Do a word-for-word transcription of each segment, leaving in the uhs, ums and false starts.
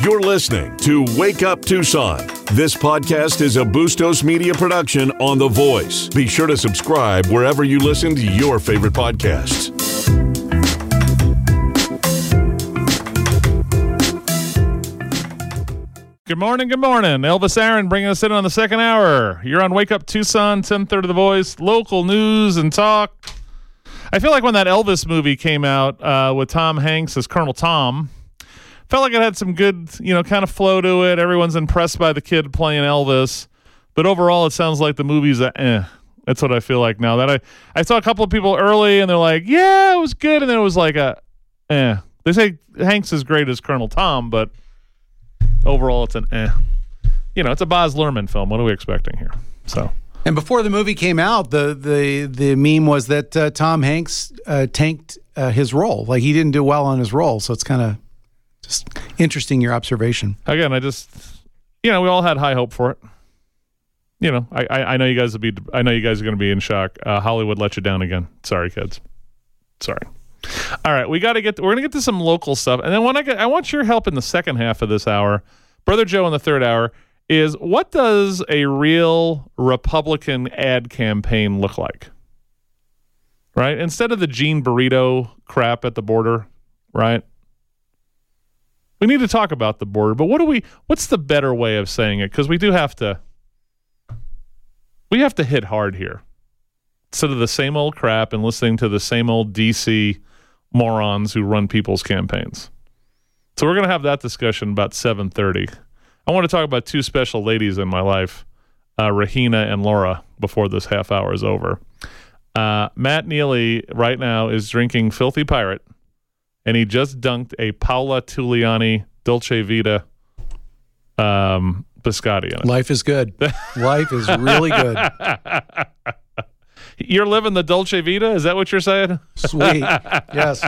You're listening to Wake Up Tucson. This podcast is a Bustos Media production on The Voice. Be sure to subscribe wherever you listen to your favorite podcasts. Good morning, good morning. Elvis Aaron bringing us in on the second hour. You're on Wake Up Tucson, ten thirty The Voice, local news and talk. I feel like when that Elvis movie came out uh, with Tom Hanks as Colonel Tom, felt like it had some good, you know, kind of flow to it. Everyone's impressed by the kid playing Elvis. But overall, it sounds like the movie's a eh. That's what I feel like now. That I, I saw a couple of people early, and they're like, yeah, it was good. And then it was like a eh. They say Hanks is great as Colonel Tom, but overall, it's an eh. You know, it's a Baz Luhrmann film. What are we expecting here? So, and before the movie came out, the the the meme was that uh, Tom Hanks uh, tanked uh, his role. Like, he didn't do well on his role. So it's kind of just interesting, your observation. Again, I just, you know, we all had high hope for it. You know, I I, I know you guys will be. I know you guys are going to be in shock. Uh, Hollywood let you down again. Sorry, kids. Sorry. All right, we got to get. To, we're gonna get to some local stuff, and then when I get, I want your help in the second half of this hour, Brother Joe in the third hour. Is what does a real Republican ad campaign look like? Right, instead of the Gene Burrito crap at the border, right? We need to talk about the border, but what do we? What's the better way of saying it? Because we do have to. We have to hit hard here, instead of the same old crap and listening to the same old D C morons who run people's campaigns. So we're going to have that discussion about seven thirty. I want to talk about two special ladies in my life, uh, Rahina and Laura, before this half hour is over. Uh, Matt Neely right now is drinking Filthy Pirate, and he just dunked a Paola Tuliani Dolce Vita um, biscotti in it. Life is good. Life is really good. You're living the Dolce Vita? Is that what you're saying? Sweet. Yes.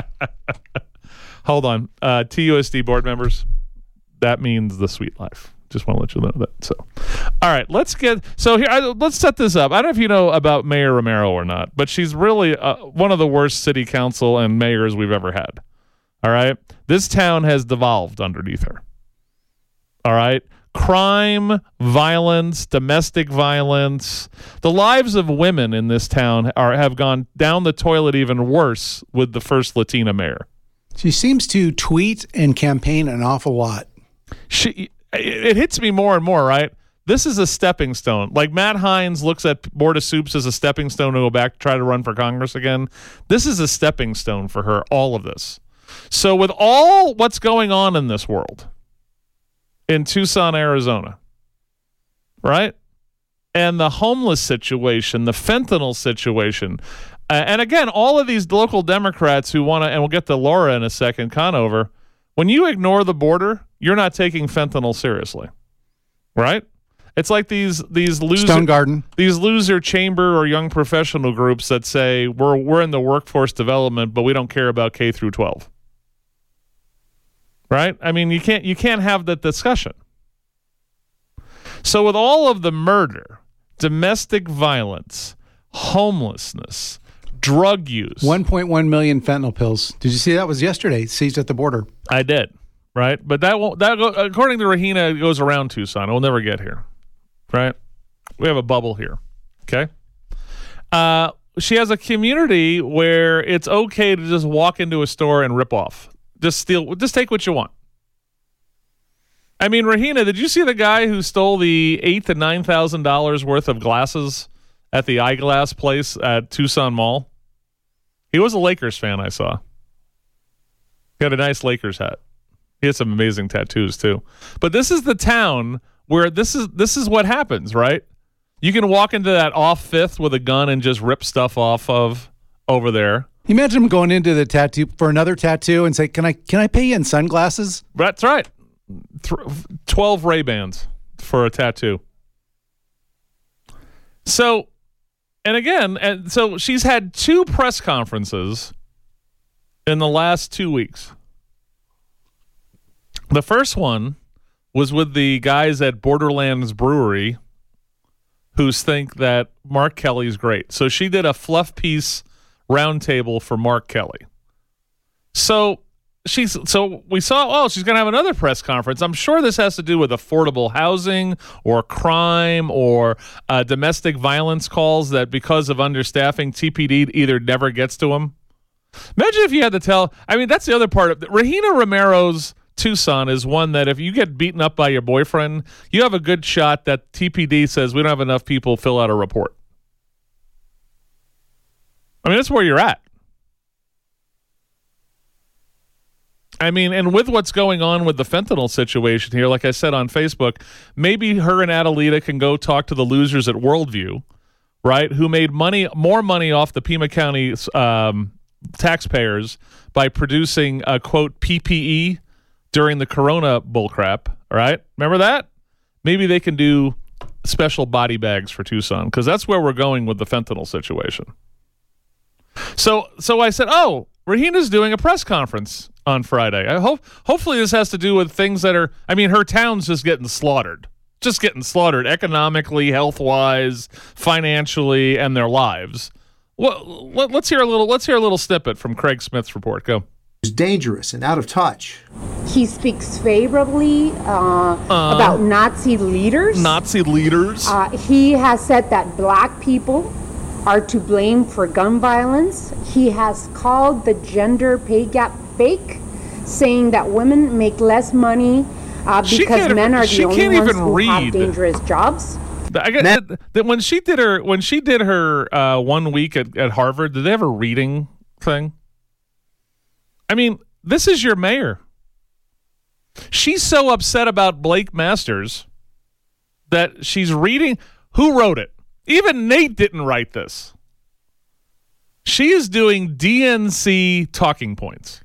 Hold on. Uh, T U S D board members, that means the sweet life. Just want to let you know that. So, all right, let's get, so here, I, let's set this up. I don't know if you know about Mayor Romero or not, but she's really uh, one of the worst city council and mayors we've ever had. All right. This town has devolved underneath her. All right. Crime, violence, domestic violence. The lives of women in this town are have gone down the toilet even worse with the first Latina mayor. She seems to tweet and campaign an awful lot. She, it hits me more and more, right? This is a stepping stone. Like Matt Hines looks at Board of Soups as a stepping stone to go back, try to run for Congress again. This is a stepping stone for her, all of this. So with all what's going on in this world, in Tucson, Arizona, right? And the homeless situation, the fentanyl situation. Uh, and again, all of these local Democrats who want to, and we'll get to Laura in a second, Conover, when you ignore the border, you're not taking fentanyl seriously, right? It's like these these loser Stone Garden. these loser chamber or young professional groups that say we're we're in the workforce development, but we don't care about K through twelve. Right? I mean, you can't you can't have that discussion. So with all of the murder, domestic violence, homelessness, drug use. one point one million fentanyl pills. Did you see that was yesterday, seized at the border? I did. Right? But that won't that go, according to Rahina, it goes around Tucson. It will never get here. Right? We have a bubble here. Okay? Uh, she has a community where it's okay to just walk into a store and rip off. Just steal. Just take what you want. I mean, Rahina, did you see the guy who stole the eight to nine thousand dollars worth of glasses at the eyeglass place at Tucson Mall? He was a Lakers fan. I saw. He had a nice Lakers hat. He had some amazing tattoos too. But this is the town where this is this is what happens, right? You can walk into that off Fifth with a gun and just rip stuff off of over there. You imagine him going into the tattoo for another tattoo and say, "Can I can I pay you in sunglasses?" That's right. twelve Ray-Bans for a tattoo. So, and again, and so she's had two press conferences in the last two weeks. The first one was with the guys at Borderlands Brewery who think that Mark Kelly's great. So she did a fluff piece roundtable for Mark Kelly. So she's so we saw, oh, she's going to have another press conference. I'm sure this has to do with affordable housing or crime or uh, domestic violence calls that because of understaffing, T P D either never gets to them. Imagine if you had to tell, I mean, that's the other part of Regina Romero's Tucson is one that if you get beaten up by your boyfriend, you have a good shot that T P D says we don't have enough people fill out a report. I mean, that's where you're at. I mean, and with what's going on with the fentanyl situation here, like I said on Facebook, maybe her and Adelita can go talk to the losers at Worldview, right, who made money, more money off the Pima County um, taxpayers by producing a, quote, P P E during the Corona bullcrap, right? Remember that? Maybe they can do special body bags for Tucson, because that's where we're going with the fentanyl situation. So so I said, oh, Regina's doing a press conference on Friday. I hope hopefully this has to do with things that are, I mean, her town's just getting slaughtered. Just getting slaughtered economically, health-wise, financially, and their lives. Well, let, let's hear a little let's hear a little snippet from Craig Smith's report. Go. Is dangerous and out of touch. He speaks favorably uh, uh, about Nazi leaders. Nazi leaders. Uh, he has said that black people are to blame for gun violence. He has called the gender pay gap fake, saying that women make less money uh, because men are the only ones who read. have dangerous jobs. I guess that, that when she did her when she did her uh, one week at, at Harvard, did they have a reading thing? I mean, this is your mayor. She's so upset about Blake Masters that she's reading. Who wrote it? Even Nate didn't write this. She is doing D N C talking points.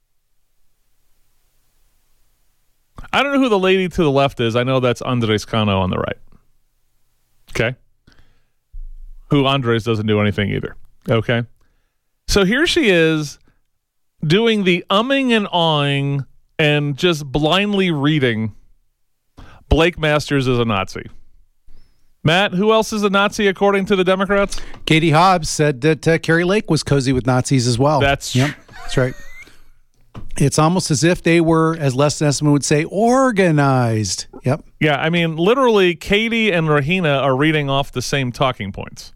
I don't know who the lady to the left is. I know that's Andres Cano on the right. Okay. Who Andres doesn't do anything either. Okay. So here she is doing the umming and awing and just blindly reading Blake Masters is a Nazi. Matt, who else is a Nazi according to the Democrats? Katie Hobbs said that uh, Carrie Lake was cozy with Nazis as well. That's yep, that's right. It's almost as if they were, as Les Nessman would say, organized. Yep. Yeah, I mean, literally, Katie and Regina are reading off the same talking points.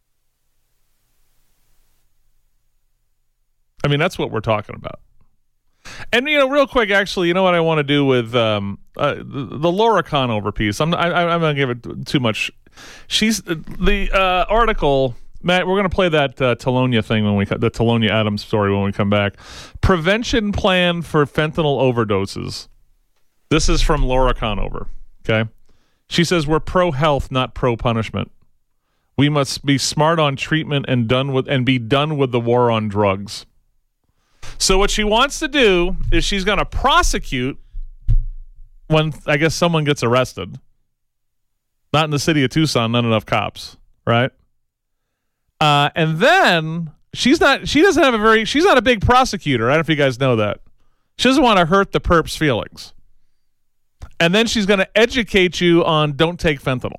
I mean, that's what we're talking about. And, you know, real quick, actually, you know what I want to do with um, uh, the, the Laura Conover piece? I'm, I, I'm going to give it too much. She's the uh, article, Matt, we're going to play that uh, Telonia thing when we the Telonia Adams story when we come back. Prevention plan for fentanyl overdoses. This is from Laura Conover, okay? She says, we're pro-health, not pro-punishment. We must be smart on treatment and done with and be done with the war on drugs. So what she wants to do is she's going to prosecute when, I guess, someone gets arrested. Not in the city of Tucson, not enough cops, right? Uh, and then she's not, she doesn't have a very, she's not a big prosecutor. I don't know if you guys know that. She doesn't want to hurt the perp's feelings. And then she's going to educate you on don't take fentanyl.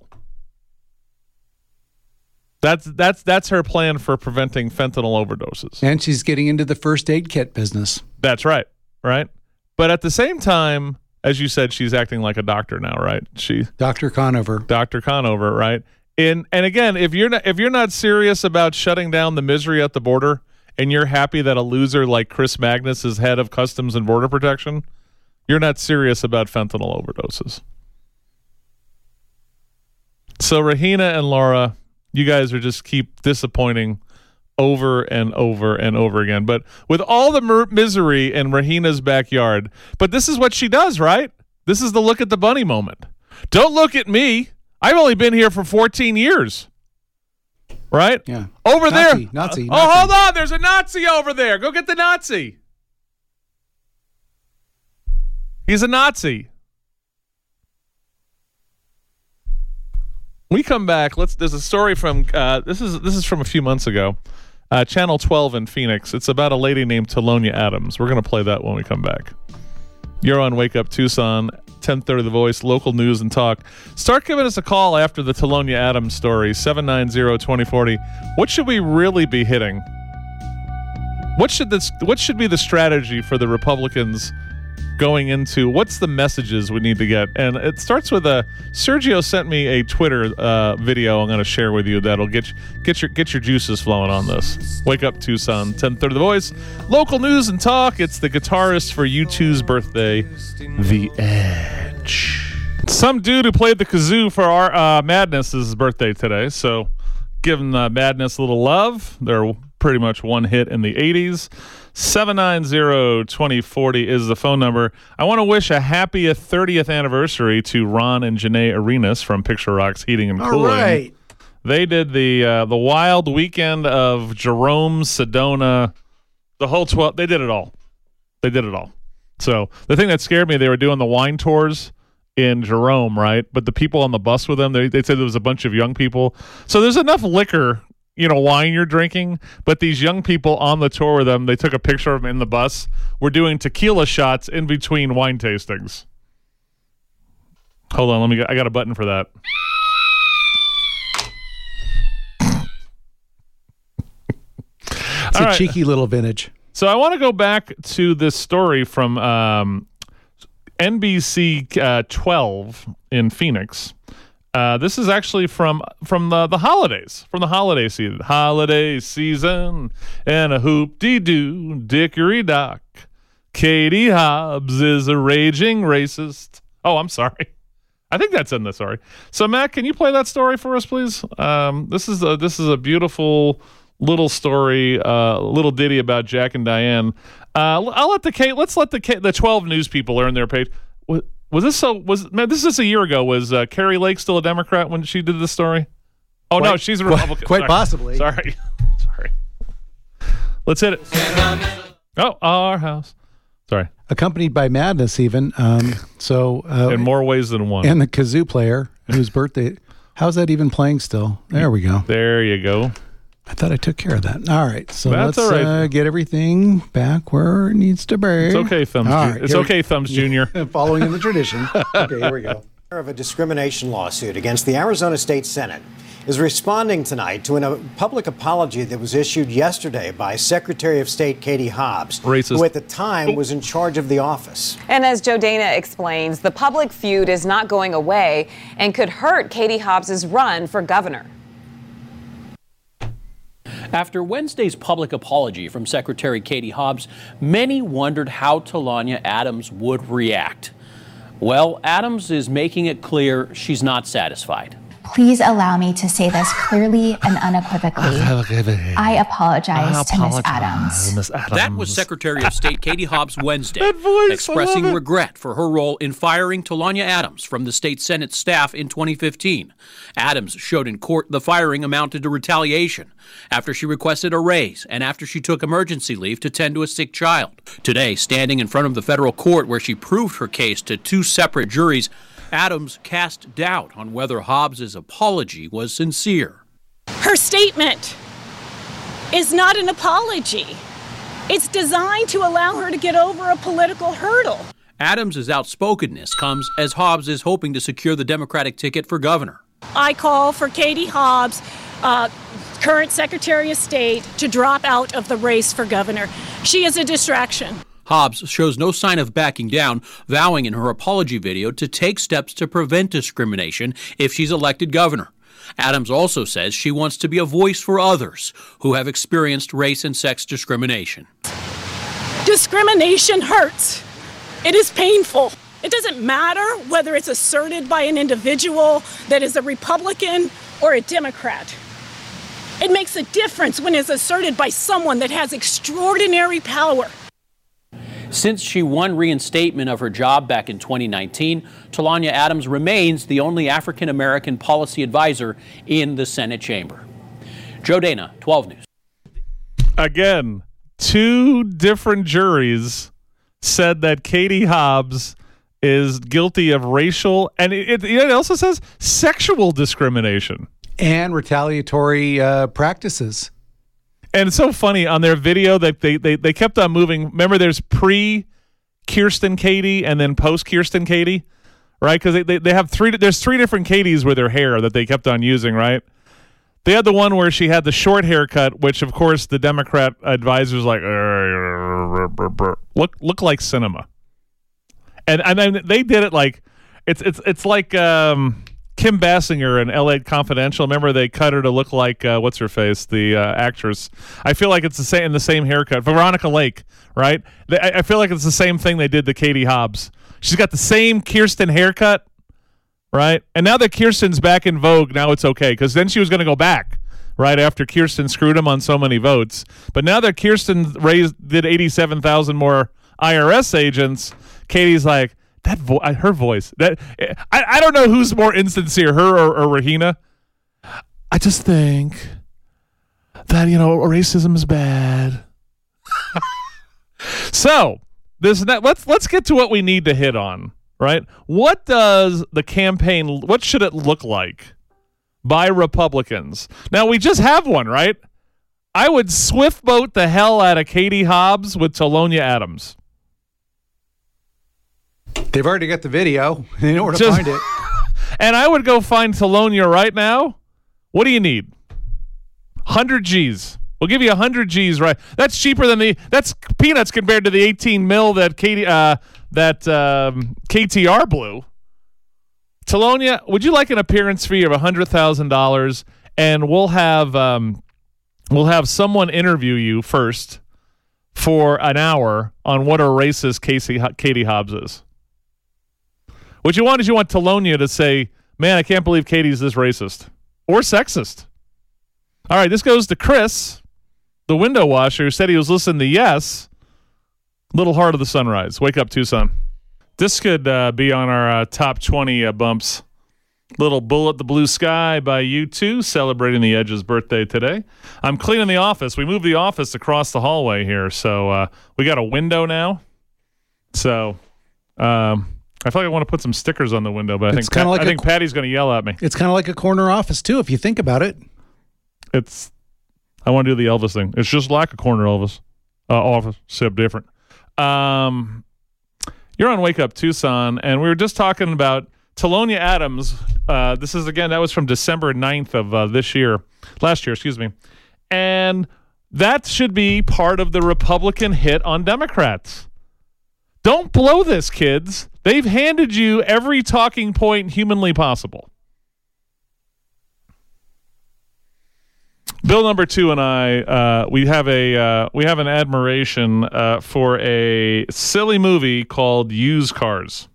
That's that's that's her plan for preventing fentanyl overdoses. And she's getting into the first aid kit business. That's right, right? But at the same time, as you said, she's acting like a doctor now, right? She Doctor Conover. Doctor Conover, right? And and again, if you're not if you're not serious about shutting down the misery at the border, and you're happy that a loser like Chris Magnus is head of Customs and Border Protection, you're not serious about fentanyl overdoses. So Regina and Laura, you guys are just keep disappointing over and over and over again. But with all the mer- misery in Regina's backyard, but this is what she does, right? This is the look at the bunny moment. Don't look at me. I've only been here for fourteen years. Right? Yeah. Over Nazi, there. Nazi, Nazi. Oh, hold on. There's a Nazi over there. Go get the Nazi. He's a Nazi. We come back. Let's. There's a story from. Uh, this is this is from a few months ago. Uh, Channel twelve in Phoenix. It's about a lady named Telonia Adams. We're going to play that when we come back. You're on Wake Up Tucson, ten thirty The Voice, local news and talk. Start giving us a call after the Telonia Adams story, seven nine zero, two zero four zero. What should we really be hitting? What should this? What should be the strategy for the Republicans going into? What's the messages we need to get? And it starts with a Sergio sent me a Twitter uh, video. I'm going to share with you that'll get you, get your get your juices flowing on this. Wake Up Tucson, ten thirty The Voice, local news and talk. It's the guitarist for U two's birthday, The Edge. Some dude who played the kazoo for our uh, Madness' birthday today. So give him uh, Madness a little love. They're pretty much one hit in the eighties. seven nine zero, two zero four zero is the phone number. I want to wish a happy thirtieth anniversary to Ron and Janae Arenas from Picture Rocks Heating and Cooling. All right. They did the uh, the wild weekend of Jerome, Sedona, the whole twelve. They did it all. They did it all. So the thing that scared me, they were doing the wine tours in Jerome, right? But the people on the bus with them, they, they said there was a bunch of young people. So there's enough liquor, you know, wine you're drinking, but these young people on the tour with them, they took a picture of them in the bus. We're doing tequila shots in between wine tastings. Hold on, let me. Get, I got a button for that. It's All a right. cheeky little vintage. So I want to go back to this story from um, N B C uh, twelve in Phoenix. Uh, this is actually from from the, the holidays, from the holiday season. Holiday season and a hoop-de-doo, dickory-dock. Katie Hobbs is a raging racist. Oh, I'm sorry. I think that's in the story. So, Matt, can you play that story for us, please? Um, this is a, this is a beautiful little story, uh, little ditty about Jack and Diane. Uh, I'll let the K, let's let the K, the twelve news people earn their page. What, Was this so? Was man? This is a year ago. Was uh, Carrie Lake still a Democrat when she did this story? Oh Quite, no, she's a Republican. Quite Sorry. possibly. Sorry, sorry. Let's hit it. Oh, our house. Sorry. Accompanied by Madness, even. Um, so uh, In more ways than one. and the kazoo player whose birthday. How's that even playing still? There we go. There you go. I thought I took care of that. All right, so That's let's all right. uh, get everything back where it needs to be. It's okay, Thumbs. All Ju- right, it's here we- okay, Thumbs Junior Following in the tradition. Okay, here we go. Of a discrimination lawsuit against the Arizona State Senate is responding tonight to a public apology that was issued yesterday by Secretary of State Katie Hobbs, Racist. who at the time was in charge of the office. And as Joe Dana explains, the public feud is not going away and could hurt Katie Hobbs's run for governor. After Wednesday's public apology from Secretary Katie Hobbs, many wondered how Talonya Adams would react. Well, Adams is making it clear she's not satisfied. Please allow me to say this clearly and unequivocally. I apologize to Miz Adams. Miss Adams. That was Secretary of State Katie Hobbs Wednesday, That voice, I expressing love it. regret for her role in firing Talonya Adams from the state Senate staff in twenty fifteen. Adams showed in court the firing amounted to retaliation after she requested a raise and after she took emergency leave to tend to a sick child. Today, standing in front of the federal court where she proved her case to two separate juries, Adams cast doubt on whether Hobbs's apology was sincere. Her statement is not an apology. It's designed to allow her to get over a political hurdle. Adams' outspokenness comes as Hobbs is hoping to secure the Democratic ticket for governor. I call for Katie Hobbs, uh, current Secretary of State, to drop out of the race for governor. She is a distraction. Hobbs shows no sign of backing down, vowing in her apology video to take steps to prevent discrimination if she's elected governor. Adams also says she wants to be a voice for others who have experienced race and sex discrimination. Discrimination hurts. It is painful. It doesn't matter whether it's asserted by an individual that is a Republican or a Democrat. It makes a difference when it's asserted by someone that has extraordinary power. Since she won reinstatement of her job back in twenty nineteen, Talonya Adams remains the only African-American policy advisor in the Senate chamber. Joe Dana, twelve News. Again, two different juries said that Katie Hobbs is guilty of racial, and it, it, it also says sexual discrimination. And retaliatory uh, practices. And it's so funny on their video that they, they, they kept on moving. Remember, there's pre-Kirsten Katie and then post-Kirsten Katie, right? Because they, they, they have three, there's three different Katies with her hair that they kept on using, right? They had the one where she had the short haircut, which of course the Democrat advisors like look look like cinema, and and then they did it like it's it's it's like um, Kim Basinger in L A Confidential. Remember they cut her to look like uh, what's her face, the uh, actress. I feel like it's the same in the same haircut. Veronica Lake, right? They, I feel like it's the same thing they did to Katie Hobbs. She's got the same Kirsten haircut. Right? And now that Kirsten's back in vogue, now it's okay. Because then she was going to go back, right, after Kirsten screwed him on so many votes. But now that Kirsten raised did eighty-seven thousand more I R S agents, Katie's like, that vo- her voice. That I, I don't know who's more insincere, her or, or Rahina. I just think that, you know, racism is bad. So, this let's let's get to what we need to hit on. Right? What does the campaign, what should it look like by Republicans? Now, we just have one, right? I would swift boat the hell out of Katie Hobbs with Talonia Adams. They've already got the video. They know where to just, find it. And I would go find Talonia right now. What do you need? one hundred G's. We'll give you one hundred G's, right? That's cheaper than the, that's peanuts compared to the eighteen mil that Katie, uh, that um, K T R blew. Talonia, would you like an appearance fee of one hundred thousand dollars? And we'll have um, we'll have someone interview you first for an hour on what a racist Casey, Katie Hobbs is. What you want is you want Talonia to say, man, I can't believe Katie's this racist or sexist. All right, this goes to Chris, the window washer, who said he was listening to Yes. Little Heart of the Sunrise. Wake Up, Tucson. This could uh, be on our uh, top twenty uh, bumps. Little Bullet the Blue Sky by U two, celebrating the Edge's birthday today. I'm cleaning the office. We moved the office across the hallway here, so uh, we got a window now. So um, I feel like I want to put some stickers on the window, but I It's think Pat, like I a- think Patty's going to yell at me. It's kind of like a corner office, too, if you think about it. It's I want to do the Elvis thing. It's just like a corner Elvis uh, office, except different. Um, you're on Wake Up Tucson, and we were just talking about Talonia Adams. Uh, this is, again, that was from December ninth of uh, this year, last year, excuse me. And that should be part of the Republican hit on Democrats. Don't blow this, kids. They've handed you every talking point humanly possible. Bill number two and I, uh, we have a uh, we have an admiration uh, for a silly movie called Used Cars.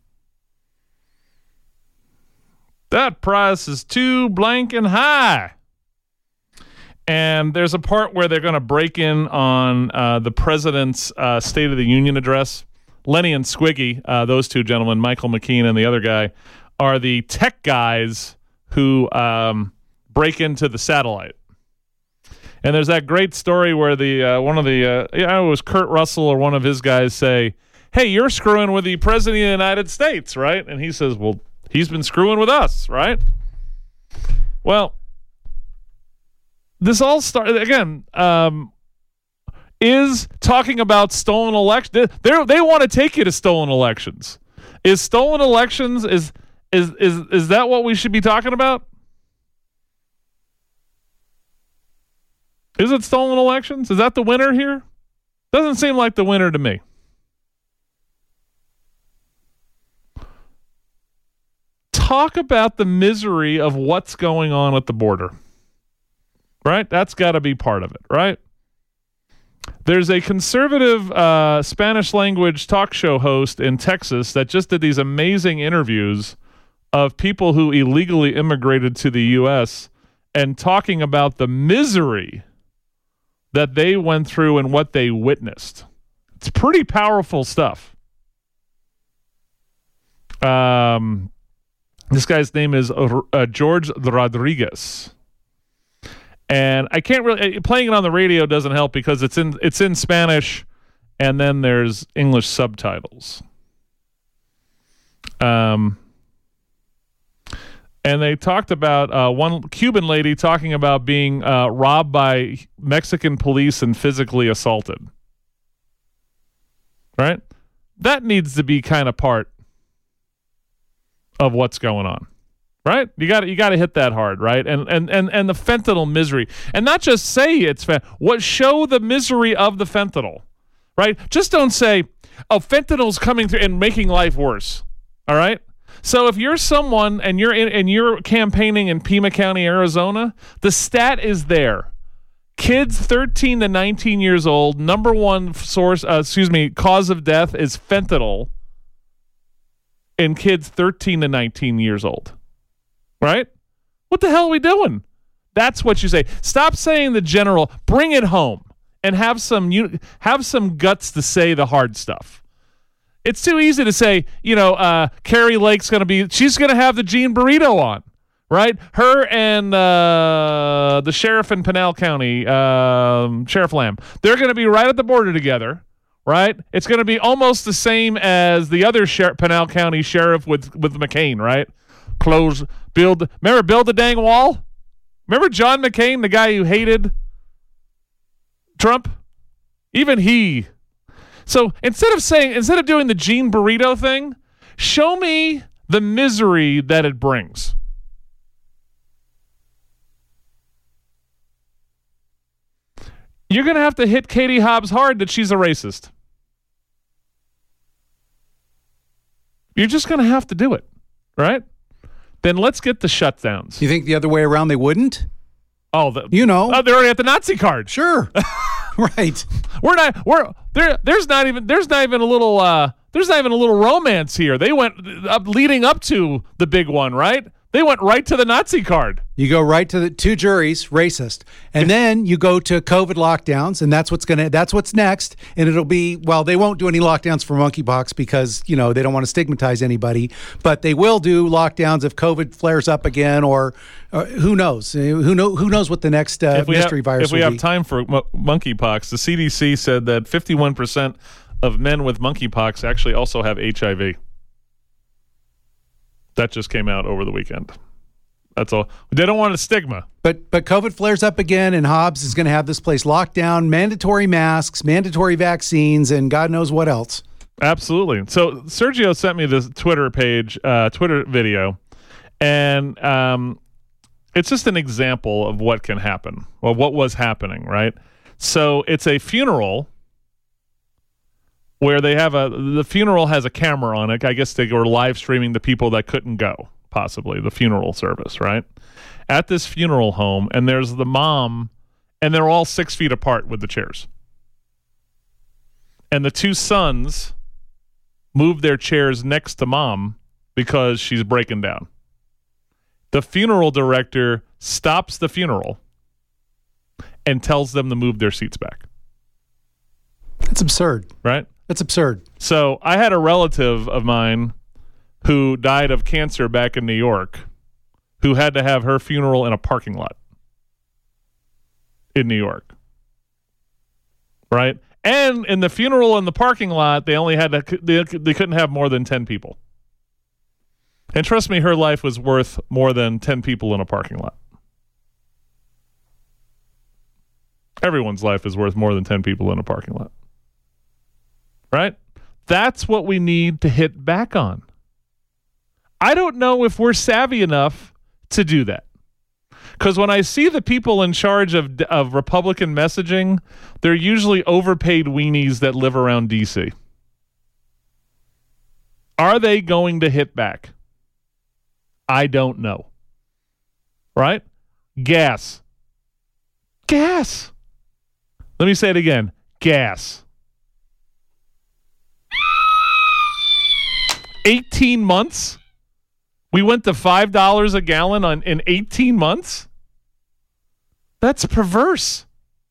That price is too blank and high. And there's a part where they're going to break in on uh, the president's uh, State of the Union address. Lenny and Squiggy, uh, those two gentlemen, Michael McKean and the other guy, are the tech guys who um, break into the satellite. And there's that great story where the uh, one of the uh, yeah, it was Kurt Russell or one of his guys say, "Hey, you're screwing with the president of the United States, right?" And he says, "Well, he's been screwing with us, right?" Well, this all started again. Um, is talking about stolen elections. They they want to take you to stolen elections. Is stolen elections is is is is that what we should be talking about? Is it stolen elections? Is that the winner here? Doesn't seem like the winner to me. Talk about the misery of what's going on at the border. Right? That's got to be part of it, right? There's a conservative uh, Spanish language talk show host in Texas that just did these amazing interviews of people who illegally immigrated to the U S and talking about the misery that they went through and what they witnessed. It's pretty powerful stuff. Um, this guy's name is uh, George Rodriguez. And I can't really playing it on the radio doesn't help because it's in it's in Spanish, and then there's English subtitles. Um, and they talked about uh, one Cuban lady talking about being uh, robbed by Mexican police and physically assaulted. Right? That needs to be kind of part of what's going on. Right? You got you got to hit that hard, right? And and and and the fentanyl misery, and not just say it's fent- what show the misery of the fentanyl, right? Just don't say, "Oh, fentanyl's coming through and making life worse." All right? So if you're someone and you're in and you're campaigning in Pima County, Arizona, the stat is there. Kids thirteen to nineteen years old, number one source, uh, excuse me, cause of death is fentanyl in kids thirteen to nineteen years old. Right? What the hell are we doing? That's what you say. Stop saying the general. Bring it home and have some you have some guts to say the hard stuff. It's too easy to say, you know, uh, Carrie Lake's going to be, she's going to have the Jean Burrito on, right? Her and uh, the sheriff in Pinal County, um, Sheriff Lamb, they're going to be right at the border together, right? It's going to be almost the same as the other Sher- Pinal County sheriff with, with McCain, right? Close, build, remember build the dang wall? Remember John McCain, the guy who hated Trump? Even he. So instead of saying, instead of doing the Jean Burrito thing, show me the misery that it brings. You're going to have to hit Katie Hobbs hard that she's a racist. You're just going to have to do it, right? Then let's get the shutdowns. You think the other way around they wouldn't? Oh, the, you know, oh, they're already at the Nazi card. Sure, right. We're not. We're there. There's not even. There's not even a little. Uh, there's not even a little romance here. They went up leading up to the big one, right? They went right to the Nazi card. You go right to the two juries, racist, and then you go to COVID lockdowns, and that's what's gonna. That's what's next, and it'll be well. They won't do any lockdowns for monkeypox because you know they don't want to stigmatize anybody, but they will do lockdowns if COVID flares up again, or, or who knows? Who know? Who knows what the next uh, mystery have, virus? If we will have be. time for mo- monkeypox, the C D C said that fifty-one percent of men with monkeypox actually also have H I V. That just came out over the weekend. That's all. They don't want a stigma. But but COVID flares up again, and Hobbs is going to have this place locked down, mandatory masks, mandatory vaccines, and God knows what else. Absolutely. So Sergio sent me this Twitter page, uh, Twitter video, and um, it's just an example of what can happen, or what was happening, right? So it's a funeral where they have a, the funeral has a camera on it. I guess they were live streaming the people that couldn't go, possibly, the funeral service, right? At this funeral home, and there's the mom, and they're all six feet apart with the chairs. And the two sons move their chairs next to mom because she's breaking down. The funeral director stops the funeral and tells them to move their seats back. That's absurd. Right? That's absurd. So I had a relative of mine who died of cancer back in New York who had to have her funeral in a parking lot in New York. Right? And in the funeral in the parking lot, they only had to, they, they couldn't have more than ten people. And trust me, her life was worth more than ten people in a parking lot. Everyone's life is worth more than ten people in a parking lot. Right? That's what we need to hit back on. I don't know if we're savvy enough to do that. Because when I see the people in charge of of Republican messaging, they're usually overpaid weenies that live around D C. Are they going to hit back? I don't know. Right? Gas. Gas. Let me say it again. Gas. eighteen months? We went to five dollars a gallon on in eighteen months? That's perverse.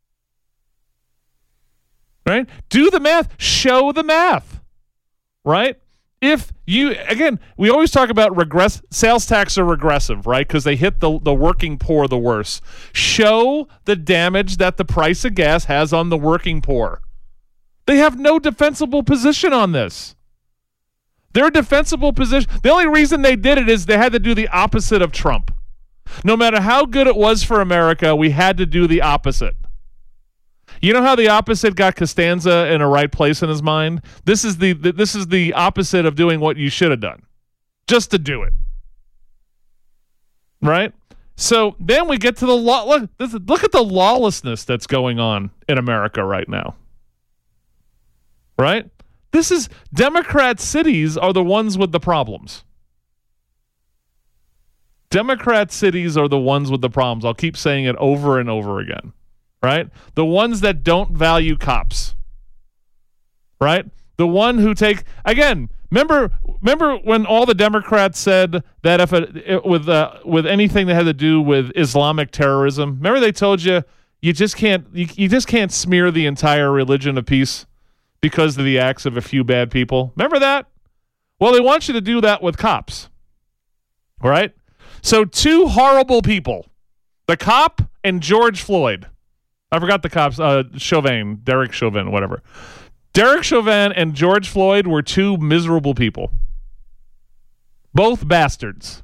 Right? Do the math. Show the math. Right? If you, again, we always talk about regress, sales tax are regressive, right? Because they hit the, the working poor the worst. Show the damage that the price of gas has on the working poor. They have no defensible position on this. Their defensible position, the only reason they did it is they had to do the opposite of Trump. No matter how good it was for America, we had to do the opposite. You know how the opposite got Costanza in a right place in his mind? This is the, the this is the opposite of doing what you should have done. Just to do it. right? So then we get to the law. Look, this, look at the lawlessness that's going on in America right now. Right? This is Democrat cities are the ones with the problems. Democrat cities are the ones with the problems. I'll keep saying it over and over again. Right? The ones that don't value cops. Right? The one who take again. Remember, remember when all the Democrats said that if it, it with uh, with anything that had to do with Islamic terrorism, remember they told you you just can't you, you just can't smear the entire religion of peace because of the acts of a few bad people. Remember that? Well, they want you to do that with cops, right? So two horrible people, the cop and George Floyd. I forgot the cops. Uh, Chauvin, Derek Chauvin, whatever. Derek Chauvin and George Floyd were two miserable people. Both bastards.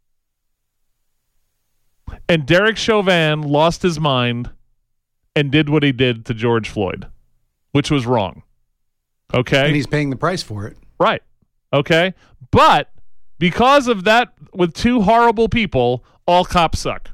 And Derek Chauvin lost his mind and did what he did to George Floyd, which was wrong. Okay? And he's paying the price for it. Right. Okay? But because of that, with two horrible people, all cops suck.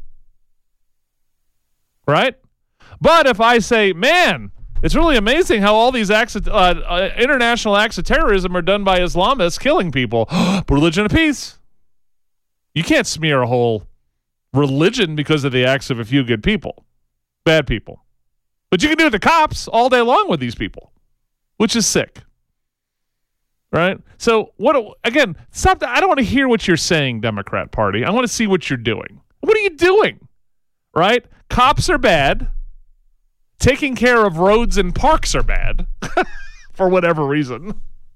Right? But if I say, man, it's really amazing how all these acts of, uh, uh, international acts of terrorism are done by Islamists killing people. Religion of peace. You can't smear a whole religion because of the acts of a few good people. Bad people. But you can do it to cops all day long with these people, which is sick. Right? So, what? Again, stop. The, I don't want to hear what you're saying, Democrat Party. I want to see what you're doing. What are you doing? Right? Cops are bad. Taking care of roads and parks are bad for whatever reason.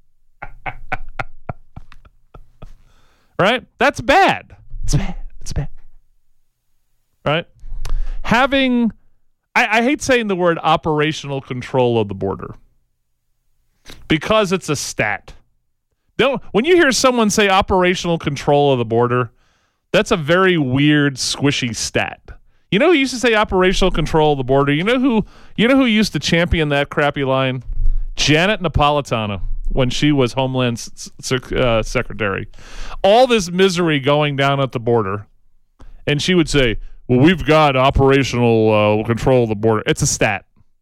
Right? That's bad. It's bad. It's bad. Right? Having, I, I hate saying the word operational control of the border because it's a stat. Don't, when you hear someone say operational control of the border, that's a very weird, squishy stat. You know who used to say operational control of the border? You know who you know who used to champion that crappy line? Janet Napolitano when she was Homeland uh, Secretary. All this misery going down at the border. And she would say, well, we've got operational uh, control of the border. It's a stat.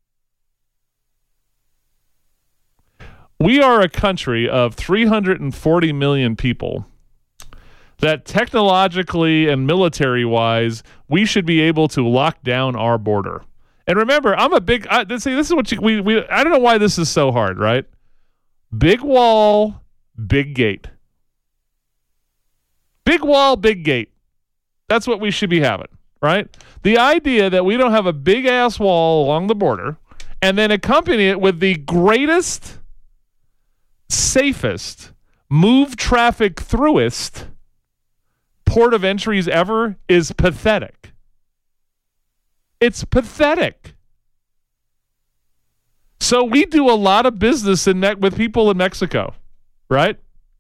We are a country of three hundred forty million people that technologically and military-wise, we should be able to lock down our border. And remember, I'm a big. I, see, this is what you, we we. I don't know why this is so hard, right? Big wall, big gate. Big wall, big gate. That's what we should be having, right? The idea that we don't have a big ass wall along the border, and then accompany it with the greatest, safest, move traffic throughest port of entries ever is pathetic. It's pathetic. So we do a lot of business in Me- with people in Mexico, right?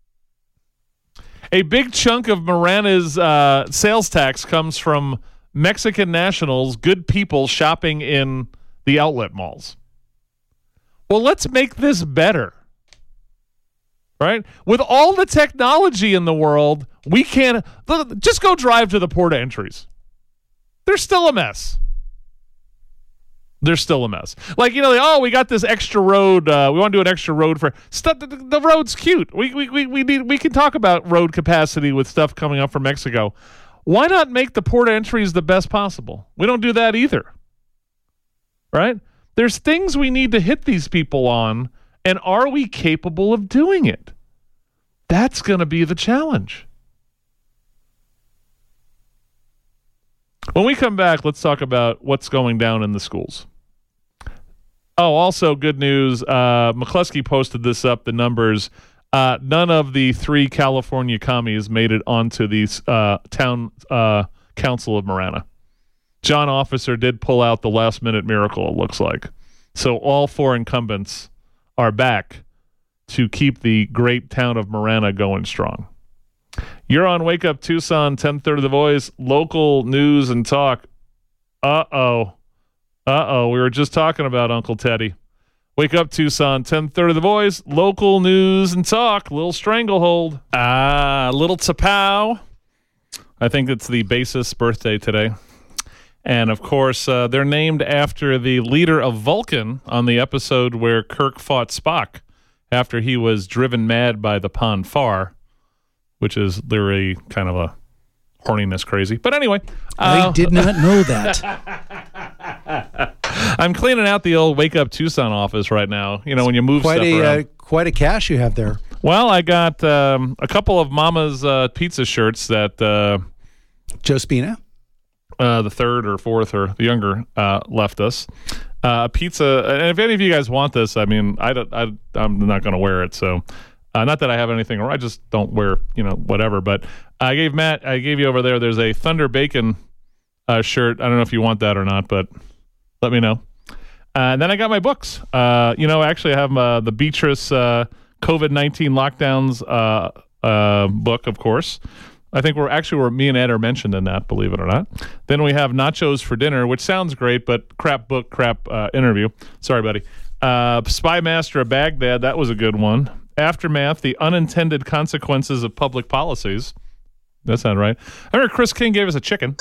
A big chunk of Marana's uh, sales tax comes from Mexican nationals, good people shopping in the outlet malls. Well, let's make this better. Right? With all the technology in the world, we can't just go drive to the port of entries. They're still a mess. They're still a mess. Like, you know, they, oh, we got this extra road. Uh, we want to do an extra road for stuff. The, the road's cute. We we we we need. We can talk about road capacity with stuff coming up from Mexico. Why not make the port of entries the best possible? We don't do that either. Right? There's things we need to hit these people on. And are we capable of doing it? That's going to be the challenge. When we come back, let's talk about what's going down in the schools. Oh, also good news. Uh, McCluskey posted this up, the numbers. Uh, none of the three California commies made it onto the uh, town uh, council of Marana. John Officer did pull out the last minute miracle, it looks like. So all four incumbents are back to keep the great town of Marana going strong. You're on Wake Up Tucson, ten thirty The Voice, local news and talk. Uh-oh. Uh-oh, we were just talking about Uncle Teddy. Wake Up Tucson, ten thirty The Voice, local news and talk. Little stranglehold. Ah, little tapow. I think it's the bassist's birthday today. And, of course, uh, they're named after the leader of Vulcan on the episode where Kirk fought Spock after he was driven mad by the Pon farr, which is literally kind of a horniness crazy. But anyway. Uh, I did not know that. I'm cleaning out the old Wake Up Tucson office right now. You know, when you move quite stuff a, around. Uh, quite a cache you have there. Well, I got um, a couple of Mama's uh, pizza shirts that uh, Joe Spina, uh, the third or fourth or the younger, uh, left us. Uh, pizza, and if any of you guys want this, I mean, I don't, I, I'm not going to wear it. So, uh, not that I have anything, or I just don't wear, you know, whatever. But I gave Matt, I gave you over there. There's a Thunder Bacon uh, shirt. I don't know if you want that or not, but let me know. Uh, and then I got my books. Uh, you know, actually, I have uh, the Beatrice uh, COVID nineteen lockdowns uh, uh, book, of course. I think we're actually, we're, me and Ed are mentioned in that, believe it or not. Then we have Nachos for Dinner, which sounds great, but crap book, crap uh, interview. Sorry, buddy. Uh, Spy Master of Baghdad, that was a good one. Aftermath, The Unintended Consequences of Public Policies. That sounded right. I remember Chris King gave us a chicken.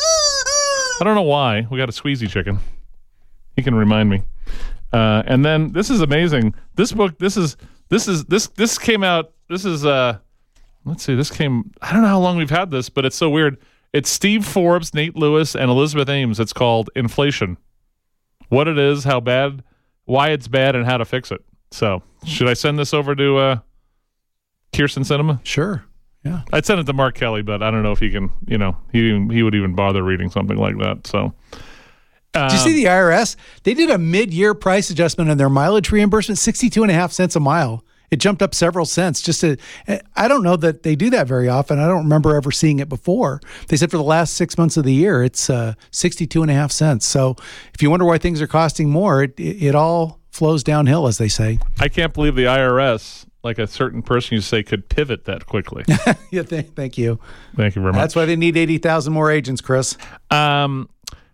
I don't know why. We got a squeezy chicken. He can remind me. Uh, and then this is amazing. This book, this is, this is, this, this came out, this is, uh, let's see, this came, I don't know how long we've had this, but it's so weird. It's Steve Forbes, Nate Lewis, and Elizabeth Ames. It's called Inflation. What it is, how bad, why it's bad, and how to fix it. So, should I send this over to uh, Kirsten Cinema? Sure. Yeah. I'd send it to Mark Kelly, but I don't know if he can, you know, he he would even bother reading something like that. So, um, did you see the I R S? They did a mid-year price adjustment on their mileage reimbursement, sixty-two and a half cents a mile. It jumped up several cents. Just to, I don't know that they do that very often. I don't remember ever seeing it before. They said for the last six months of the year, it's uh, sixty-two and a half cents. So if you wonder why things are costing more, it, it, it all flows downhill, as they say. I can't believe the I R S, like a certain person you say, could pivot that quickly. yeah, th- thank you. Thank you very much. That's why they need eighty thousand more agents, Chris. Um,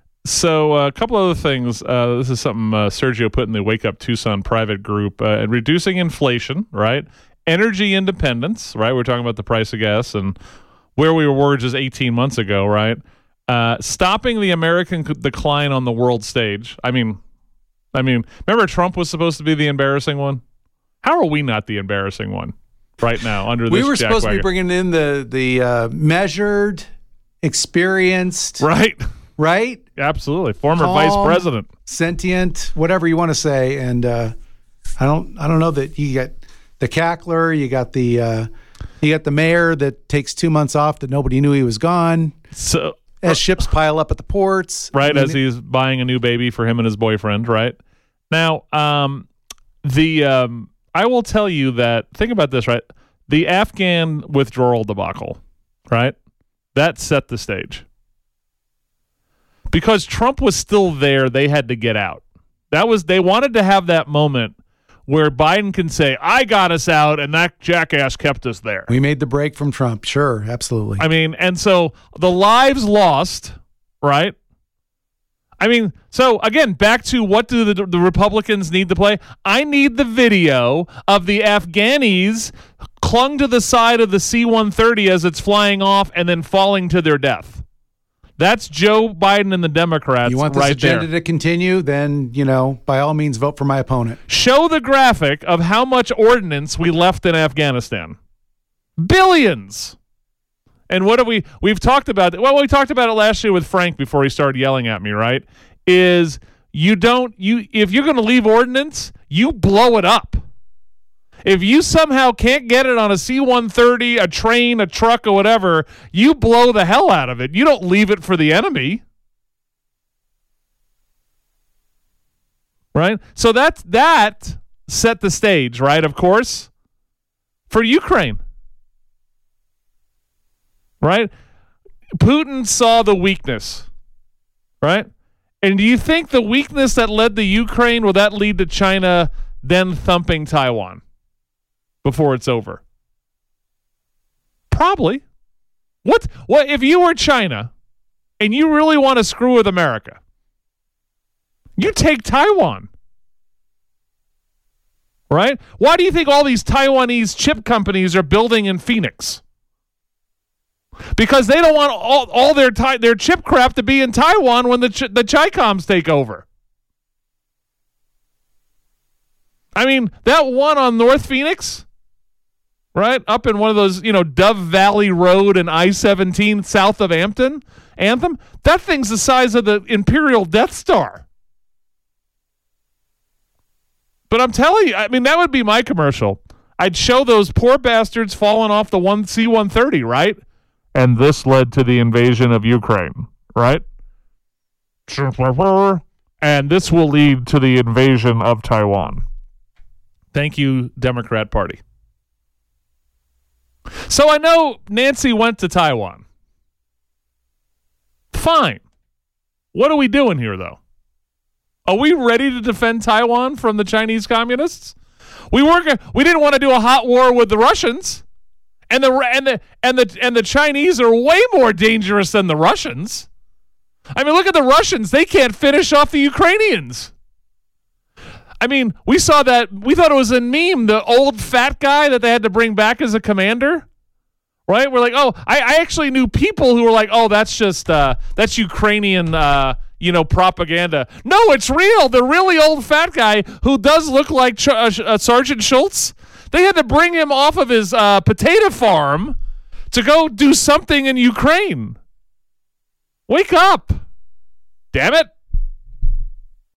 so uh, a couple other things. Uh, this is something uh, Sergio put in the Wake Up Tucson private group. Uh, reducing inflation, right? Energy independence, right? We're talking about the price of gas and where we were just eighteen months ago, right? Uh, stopping the American c- decline on the world stage. I mean, I mean, remember Trump was supposed to be the embarrassing one? How are we not the embarrassing one right now under this We were jackwagon? supposed to be bringing in the the uh, measured, experienced, right? Right? Absolutely. Former Calm, vice president, sentient, whatever you want to say. And uh, I don't, I don't know that you got the cackler, you got the, uh, you got the mayor that takes two months off that nobody knew he was gone. So as ships pile up at the ports, right? I mean, as he's buying a new baby for him and his boyfriend, right? Now, um, the um, I will tell you that. Think about this, right? The Afghan withdrawal debacle, right? That set the stage. Because Trump was still there, they had to get out. That was they wanted to have that moment where Biden can say, "I got us out, and that jackass kept us there." We made the break from Trump. Sure, absolutely. I mean, and so the lives lost, right? I mean, so again, back to what do the, the Republicans need to play? I need the video of the Afghanis clung to the side of the C one thirty as it's flying off and then falling to their death. That's Joe Biden and the Democrats. You want this right agenda there. to continue? Then, you know, by all means, vote for my opponent. Show the graphic of how much ordnance we left in Afghanistan. Billions. And what have we, we've talked about, well, we talked about it last year with Frank before he started yelling at me, right? Is you don't, you if you're going to leave ordnance, you blow it up. If you somehow can't get it on a C one thirty, a train, a truck, or whatever, you blow the hell out of it. You don't leave it for the enemy. Right? So that, that set the stage, right, of course, for Ukraine. Right? Putin saw the weakness. Right? And do you think the weakness that led to Ukraine, will that lead to China then thumping Taiwan before it's over? Probably. What? What if you were China and you really want to screw with America? You take Taiwan. Right? Why do you think all these Taiwanese chip companies are building in Phoenix? because they don't want all, all their ti- their chip crap to be in Taiwan when the ch- the Chi-Coms take over. I mean, that one on North Phoenix, right up in one of those, you know, Dove Valley Road and I seventeen south of Hampton, Anthem, that thing's the size of the Imperial Death Star. But I'm telling you, I mean, that would be my commercial. I'd show those poor bastards falling off the one C one thirty, right? And this led to the invasion of Ukraine, right? And this will lead to the invasion of Taiwan. Thank you, Democrat Party. So I know Nancy went to Taiwan. Fine. What are we doing here, though? Are we ready to defend Taiwan from the Chinese communists? We weren't. We didn't want to do a hot war with the Russians, and the and the and the and the Chinese are way more dangerous than the Russians. I mean, look at the Russians; they can't finish off the Ukrainians. I mean, we saw that. We thought it was a meme. The old fat guy that they had to bring back as a commander, right? We're like, oh, I, I actually knew people who were like, oh, that's just uh, that's Ukrainian. Uh, you know, propaganda. No, it's real. The really old fat guy who does look like Ch- uh, uh, Sergeant Schultz, they had to bring him off of his uh, potato farm to go do something in Ukraine. Wake up. Damn it.